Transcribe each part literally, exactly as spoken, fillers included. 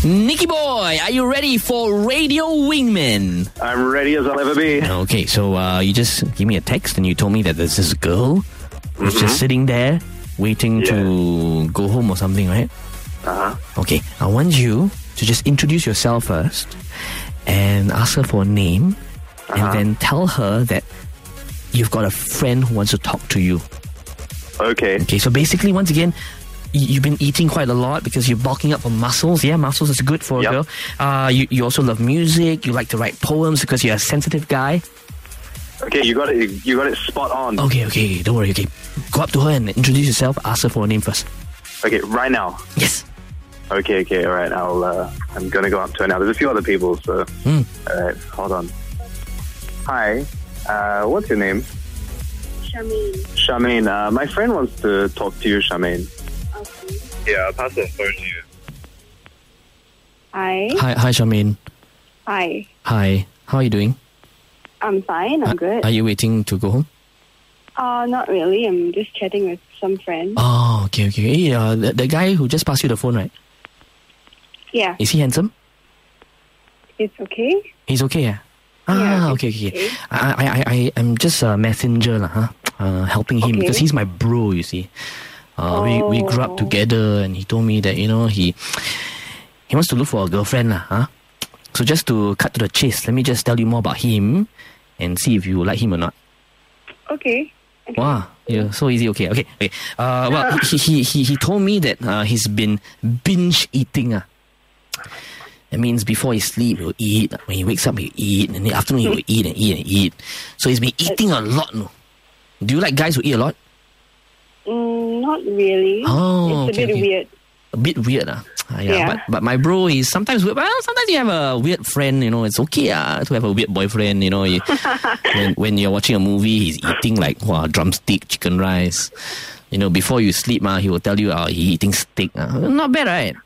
Nicky boy, are you ready for Radio Wingman? I'm ready as I'll ever be. Okay, so uh, you just gave me a text and you told me that there's this girl who's mm-hmm. just sitting there waiting yeah. to go home or something, right? Uh-huh. Okay, I want you to just introduce yourself first and ask her for a name uh-huh. and then tell her that you've got a friend who wants to talk to you. Okay. Okay, so basically, once again, you've been eating quite a lot because you're bulking up on muscles. Yeah, muscles is good for yep. a girl. Uh, you, you also love music. You like to write poems because you're a sensitive guy. Okay, you got it. You got it spot on. Okay, okay, don't worry. Okay, go up to her and introduce yourself. Ask her for a name first. Okay, right now. Yes. Okay, okay, all right. I'll. Uh, I'm gonna go up to her now. There's a few other people, so. Mm. All right, hold on. Hi. Uh, what's your name? Charmaine. Charmaine. Uh, my friend wants to talk to you, Charmaine. Okay. Yeah, I'll pass the phone to you. Hi. Hi, hi, Charmaine. Hi. Hi. How are you doing? I'm fine. I'm uh, good. Are you waiting to go home? Uh, not really. I'm just chatting with some friends. Oh, okay, okay. Hey, uh, the, the guy who just passed you the phone, right? Yeah. Is he handsome? It's okay. He's okay, yeah? Ah, yeah, okay, okay. okay. I, I, I, I'm just a messenger, lah, huh? Uh, helping him okay. because he's my bro, you see. Uh, oh. we, we grew up together and he told me that, you know, he he wants to look for a girlfriend, lah, huh? So just to cut to the chase, let me just tell you more about him and see if you like him or not. Okay. okay. Wow, yeah, so easy. Okay, okay, okay. Uh, well, he, he, he, he told me that uh, he's been binge eating, ah. That means before he sleep, he'll eat. When he wakes up, he'll eat. And in the afternoon, he will eat and eat and eat. So he's been eating a lot, no? Do you like guys who eat a lot? Mm, not really. Oh, it's okay, a bit okay. weird. A bit weird, ah. Uh, yeah, yeah. But, but my bro is sometimes weird. Well, sometimes you have a weird friend, you know. It's okay ah, to have a weird boyfriend, you know. You, when, when you're watching a movie, he's eating like wow, drumstick, chicken rice. You know, before you sleep, ah, he will tell you oh, he's eating steak. Ah. Not bad, right?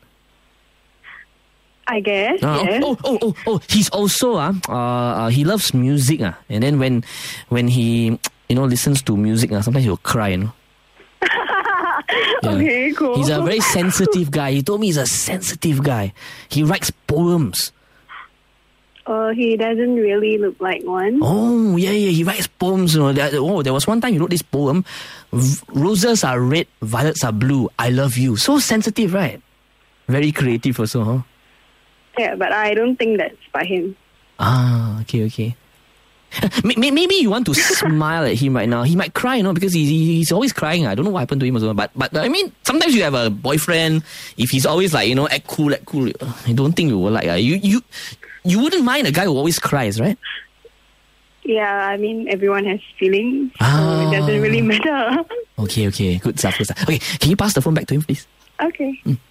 I guess, uh, yes. Oh, oh, oh, oh, he's also, uh, uh, he loves music. Uh, and then when when he, you know, listens to music, uh, sometimes he'll cry, you know. Yeah. Okay, cool. He's a very sensitive guy. He told me he's a sensitive guy. He writes poems. Uh, he doesn't really look like one. Oh, yeah, yeah, he writes poems, you know. There, oh, there was one time he wrote this poem, roses are red, violets are blue, I love you. So sensitive, right? Very creative also, huh? Yeah, but I don't think that's by him. Ah, okay, okay. Maybe you want to smile at him right now. He might cry, you know, because he's, he's always crying. I don't know what happened to him as well. But, but I mean, sometimes you have a boyfriend. If he's always like, you know, act cool, act cool, I don't think you will like. Uh, you, you, you wouldn't mind a guy who always cries, right? Yeah, I mean, everyone has feelings, ah. so it doesn't really matter. Okay, okay. Good stuff, good stuff. Okay, can you pass the phone back to him, please? Okay. Mm.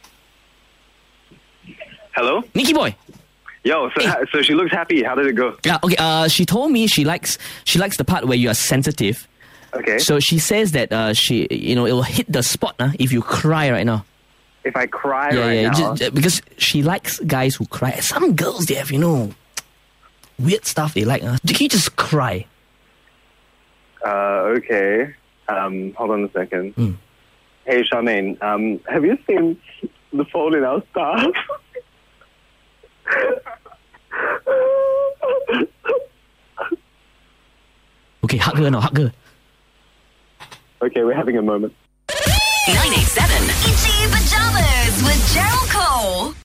Hello? Nicky boy. Yo, so hey. ha- so she looks happy. How did it go? Yeah, okay. Uh, she told me she likes she likes the part where you are sensitive. Okay. So she says that uh, she, you know, it will hit the spot uh, if you cry right now. If I cry yeah, right yeah, now? Just, because she likes guys who cry. Some girls, they have, you know, weird stuff they like. Uh. Can you just cry? Uh, okay. Um, hold on a second. Mm. Hey, Charmaine, um, have you seen the Fault in Our Stars? Okay, hug her now, hug her. Okay, we're having a moment. nine eight seven Itchy Pajamas with Gerald Cole.